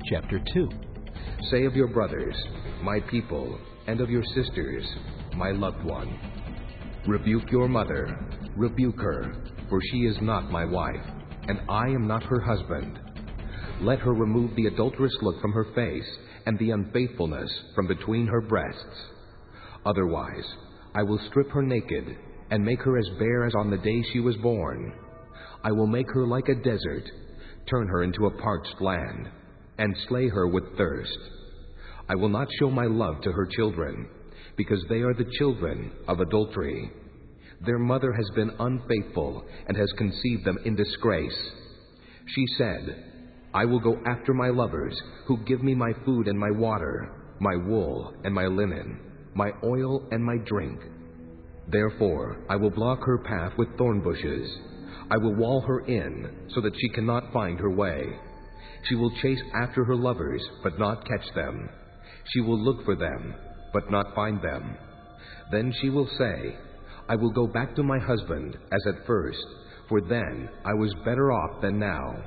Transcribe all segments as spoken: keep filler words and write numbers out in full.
chapter two. Say of your brothers, my people, and of your sisters, my loved one. Rebuke your mother, rebuke her, for she is not my wife, and I am not her husband. Let her remove the adulterous look from her face, and the unfaithfulness from between her breasts. Otherwise, I will strip her naked, and make her as bare as on the day she was born. I will make her like a desert, turn her into a parched land, and slay her with thirst. I will not show my love to her children, because they are the children of adultery. Their mother has been unfaithful and has conceived them in disgrace. She said, I will go after my lovers, who give me my food and my water, my wool and my linen, my oil and my drink. Therefore I will block her path with thorn bushes. I will wall her in, so that she cannot find her way. She will chase after her lovers, but not catch them. She will look for them, but not find them. Then she will say, I will go back to my husband as at first, for then I was better off than now.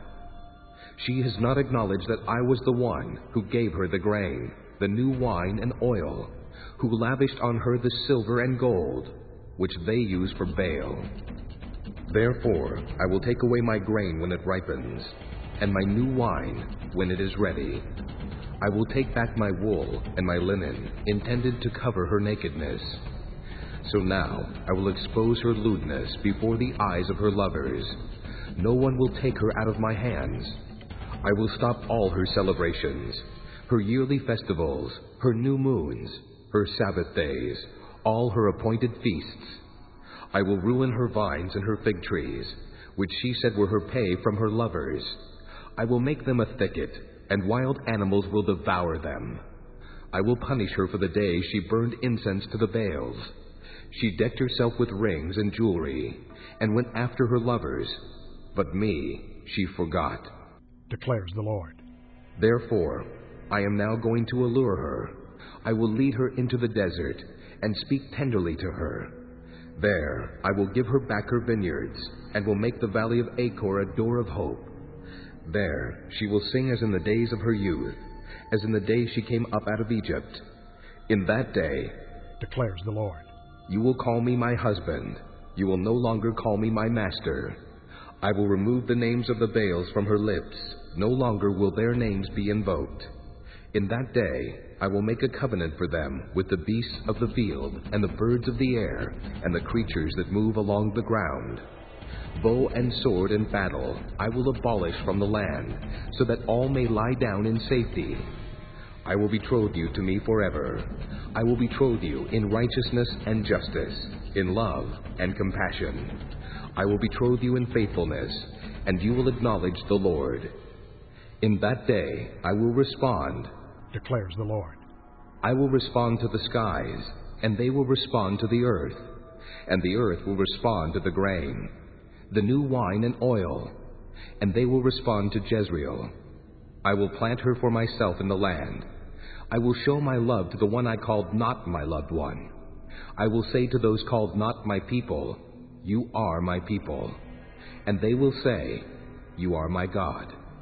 She has not acknowledged that I was the one who gave her the grain, the new wine and oil, who lavished on her the silver and gold, which they use for Baal. Therefore I will take away my grain when it ripens, and my new wine when it is ready. I will take back my wool and my linen, intended to cover her nakedness. So now I will expose her lewdness before the eyes of her lovers. No one will take her out of my hands. I will stop all her celebrations, her yearly festivals, her new moons, her Sabbath days, all her appointed feasts. I will ruin her vines and her fig trees, which she said were her pay from her lovers. I will make them a thicket, and wild animals will devour them. I will punish her for the day she burned incense to the Baals. She decked herself with rings and jewelry, and went after her lovers, but me she forgot, declares the Lord. Therefore I am now going to allure her. I will lead her into the desert, and speak tenderly to her. There I will give her back her vineyards, and will make the valley of Achor a door of hope. There she will sing as in the days of her youth, as in the day she came up out of Egypt. In that day, declares the Lord, you will call me my husband. You will no longer call me my master. I will remove the names of the Baals from her lips. No longer will their names be invoked. In that day I will make a covenant for them with the beasts of the field, and the birds of the air, and the creatures that move along the ground. Bow and sword and battle I will abolish from the land, so that all may lie down in safety. I will betroth you to me forever. I will betroth you in righteousness and justice, in love and compassion. I will betroth you in faithfulness, and you will acknowledge the Lord. In that day I will respond, declares the Lord. I will respond to the skies, and they will respond to the earth, and the earth will respond to the grain, the new wine and oil, and they will respond to Jezreel. I will plant her for myself in the land. I will show my love to the one I called not my loved one. I will say to those called not my people, you are my people. And they will say, you are my God.